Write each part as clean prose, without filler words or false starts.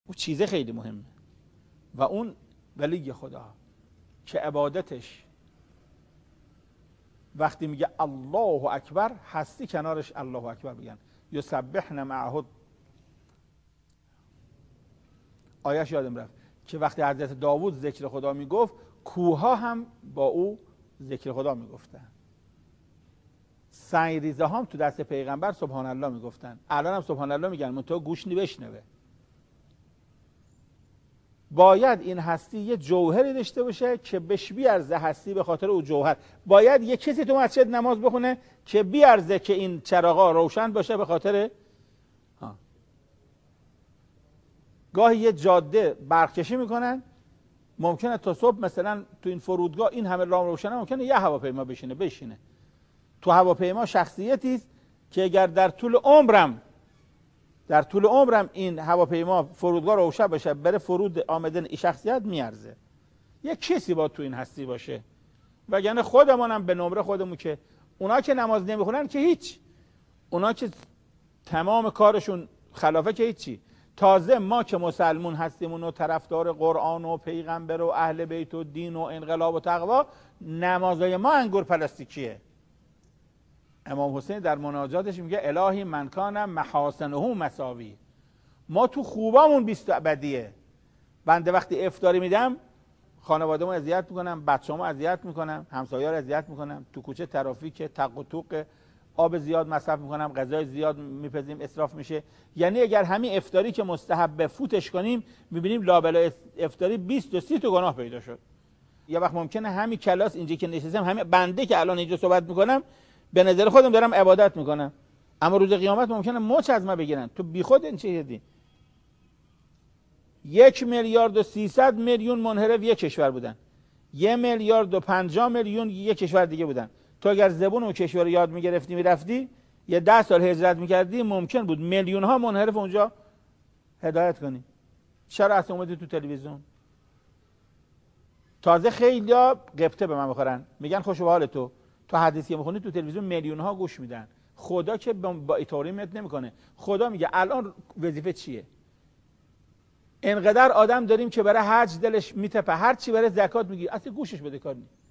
اون چیزه خیلی مهمه. و اون ولی خدا که عبادتش وقتی میگه الله اکبر، هستی کنارش الله اکبر بگن. یسبحن معه، آیش یادم رفت که وقتی حضرت داوود ذکر خدا میگفت، کوها هم با او ذکر خدا میگفتن. سنگریزه هم تو دست پیغمبر سبحان الله میگفتن. الان هم سبحان الله میگن، منتها گوش بشنوه. باید این هستی یه جوهری داشته باشه که بهش بیارزه هستی به خاطر او جوهر. باید یه کسی تو مسجد نماز بخونه که بیارزه که این چراغا روشن باشه به خاطر گاهی یه جاده برقکشی میکنن، ممکنه تا صبح مثلا تو این فرودگاه این همه راه روشنه، ممکنه یه هواپیما بشینه. تو هواپیما شخصیتی است که اگر در طول عمرم این هواپیما فرودگاه روشن باشه بره فرود آمدن این شخصیت میارزه. یه کسی با تو این هستی باشه. وگرنه خودمونم به نمره خودمون که اونا که نماز نمیخونن که هیچ، اونا که تمام کارشون خلافه که هیچی. تازه ما که مسلمون هستیم و طرفدار قرآن و پیغمبر و اهل بیت و دین و انقلاب و تقوا، نمازای ما انگور پلاستیکیه. امام حسین در مناجاتش میگه الهی من کان محاسنه مساوی. ما تو خوبامون 20 ابدیه. بنده وقتی افطاری میدم خانواده‌مو اذیت میکنم، بچه‌مو اذیت میکنم، همسایه‌ها رو اذیت میکنم، تو کوچه ترافیک تق و توق، آب زیاد مصرف میکنم، غذای زیاد میپزیم، اسراف میشه. یعنی اگر همین افطاری که مستحب فوتش کنیم، میبینیم لابلا افطاری 20 تا 30 تا گناه پیدا شد. یه وقت ممکنه همین کلاس اینجا که نشستم، همین بنده که الان اینجا صحبت میکنم، به نظر خودم دارم عبادت میکنم، اما روز قیامت ممکنه مچ از ما بگیرن. تو بیخود این چه دیدی؟ 1,300,000,000 منحرف یک کشور بودن، 1,050,000,000 یک کشور دیگه بودن. تو اگر زبون اون کشور رو یاد میگرفتی میرفتی یه 10 سال هجرت میکردی، ممکن بود میلیون ها منحرف اونجا هدایت کنی. چرا اصلا اومدی تو تلویزیون؟ تازه خیلیا قبطه به من میخورن، میگن خوش به حال تو حدیثی که میخونی تو تلویزیون میلیون ها گوش میدن. خدا که با ایتوریمت نمیکنه. خدا میگه الان وظیفه چیه؟ انقدر آدم داریم که برای حج دلش میتپه، هر چی برای زکات میگی، اصلا گوشش بده کار نیست.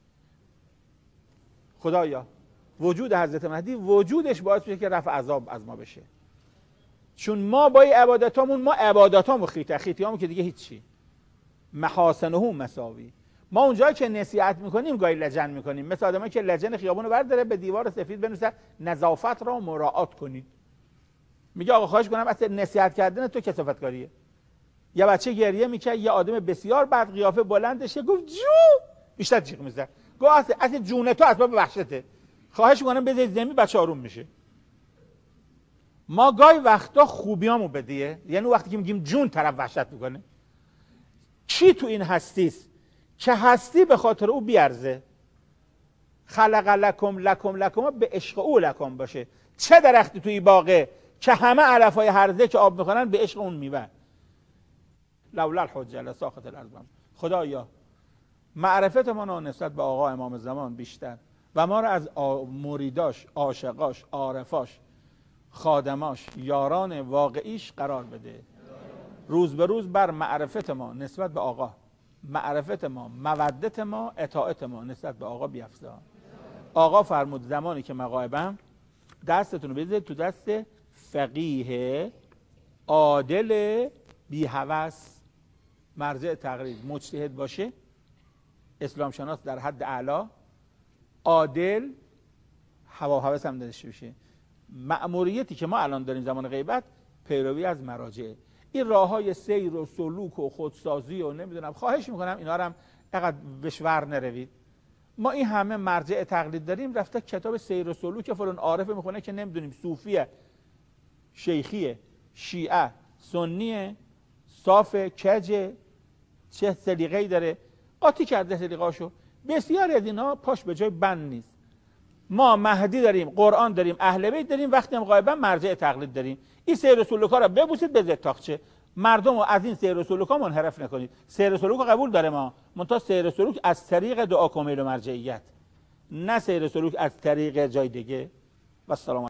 خدایا وجود حضرت مهدی وجودش باعث میشه که رفع عذاب از ما بشه. چون ما با عبادتامون، ما عبادتامون خیتیامون که دیگه هیچی. محاسنه مساوی. ما اونجایی که نصیحت میکنیم گاهی لجن میکنیم، مثل آدمایی که لجن خیابونو برداره به دیوار سفید بنویسه نظافت را مراعات کنید. میگه آقا خواهش کنم اصلا نصیحت کردن تو کثافت کاریه. یه بچه گریه میکنه، یه آدم بسیار بد قیافه بلندش گفت جو، بیشتر جیغ میزنه، گفت اصلا جون تو اسباب وحشته، خواهش میکنم بذارید زمین، بچه آروم میشه. ما گاهی وقتا خوبیامو بدیه، یعنی وقتی که میگیم جون طرف وحشت میکنه. چی تو این هستیست که هستی به خاطر او بیارزه؟ خلق لکم به عشق او لکم باشه. چه درختی توی باغه که همه علفای هرزه که آب میخورن به عشق اون میوه. لولا الحجه لساقط الارض. خدایا معرفت ما نسبت به آقا امام زمان بیشتر و ما را از مریداش، عاشقاش، عارفاش، خادماش، یاران واقعیش قرار بده. روز به روز بر معرفت ما نسبت به آقا، معرفت ما، مودت ما، اطاعت ما نسبت به آقا بیفزا. آقا فرمود زمانی که مغایبم دستتون رو بذارید تو دست فقیه عادل بی هوس، مرجع تقلید، مجتهد باشه، اسلام شناس در حد اعلا، عادل، هوا و هوس هم داشته باشه. مأموریتی که ما الان داریم زمان غیبت، پیروی از مراجع. این راههای سیر و سلوک و خودسازی و نمیدونم، خواهش میکنم اینا رو هم اینقدر بشور نروید. ما این همه مرجع تقلید داریم، رفته کتاب سیر و سلوک فلان عارفه میخونه که نمیدونیم صوفیه، شیخیه، شیعه، سنیه، صاف، کجه، چه سلیقه‌ای داره، قاطی کرده سلیقه‌اشو. بسیاری از اینا پاش به جای بند نیست. ما مهدی داریم، قرآن داریم، اهل بیت داریم، وقتی هم غایبا مرجع تقلید داریم. این سیر و سلوک‌ها رو ببوسید بذارید تاقچه. مردم رو از این سیر و سلوک‌ها منحرف نکنید. سیر و سلوک رو قبول داره ما، منتها سیر و سلوک از طریق دعا کمیل و مرجعیت، نه سیر و سلوک از طریق جای دیگه. و السلام